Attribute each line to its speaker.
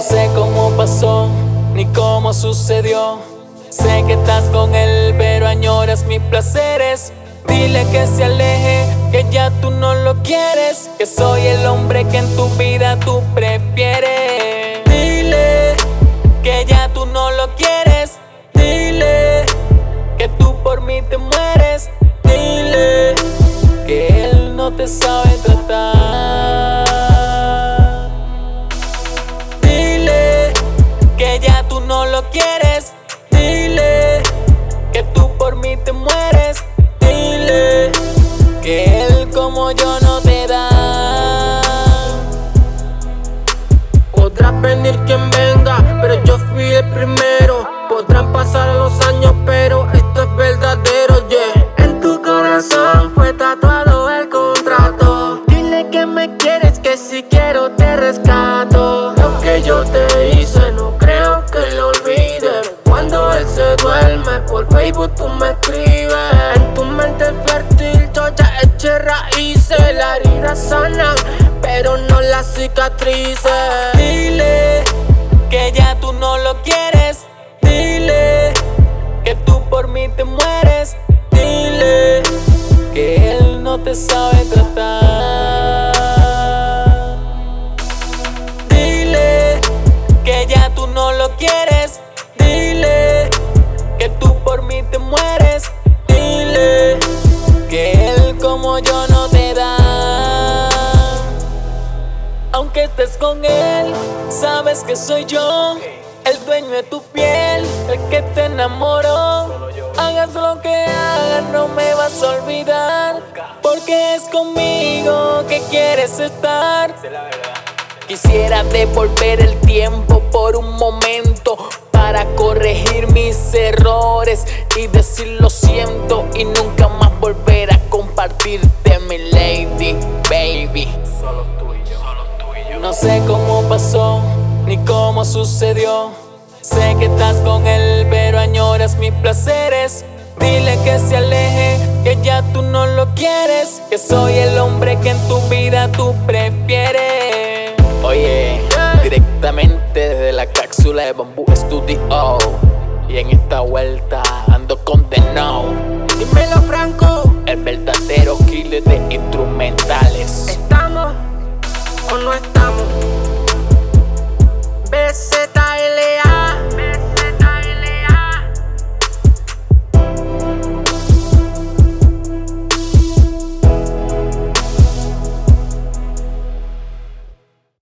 Speaker 1: sé cómo pasó, ni cómo sucedió. Sé que estás con él, pero añoras mis placeres. Dile que se aleje, que ya tú no lo quieres, que soy el hombre que en tu vida tú prefieres. Dile que ya tú no lo quieres. Dile que tú por mí te mueres. Dile que él no te sabe tratar. Dile que ya tú no lo quieres. Dile que tú por mí te mueres. Dile que él como yo no te da.
Speaker 2: Podrás venir quien venga, pero yo fui el primero. Podrán pasar los años, pero esto es verdadero, yeah. En tu corazón fue tatuado el contrato. Dile que me quieres, que si quiero te rescato. Lo que yo te hice no creo que lo olvides. Cuando él se duerme por Facebook tú me escribes. En tu mente fértil yo ya eché raíces. La herida sana, pero no las cicatrices.
Speaker 1: Dile que ya tú no lo quieres. Dile que tú por mí te mueres. Dile que él no te sabe tratar. Dile que ya tú no lo quieres. Dile que tú por mí te mueres. Dile que él como yo no te da. Aunque estés con él, sabes que soy yo, el dueño de tu piel, el que te enamoró. Hagas lo que hagas, no me vas a olvidar, porque es conmigo que quieres estar. Quisiera devolver el tiempo por un momento para corregir mis errores y decir lo siento y nunca más volver a compartirte, mi lady, baby.
Speaker 3: Solo tú y yo.
Speaker 1: No sé cómo pasó, ni cómo sucedió. Sé que estás con él, pero añoras mis placeres. Dile que se aleje, que ya tú no lo quieres, que soy el hombre que en tu vida tú prefieres. Oye, directamente desde la cápsula de Bamboo Studio, y en esta vuelta ando condenado.
Speaker 2: Dímelo, Franco.
Speaker 1: El verdadero killer de instrumentales.
Speaker 2: ¿Estamos o no estamos?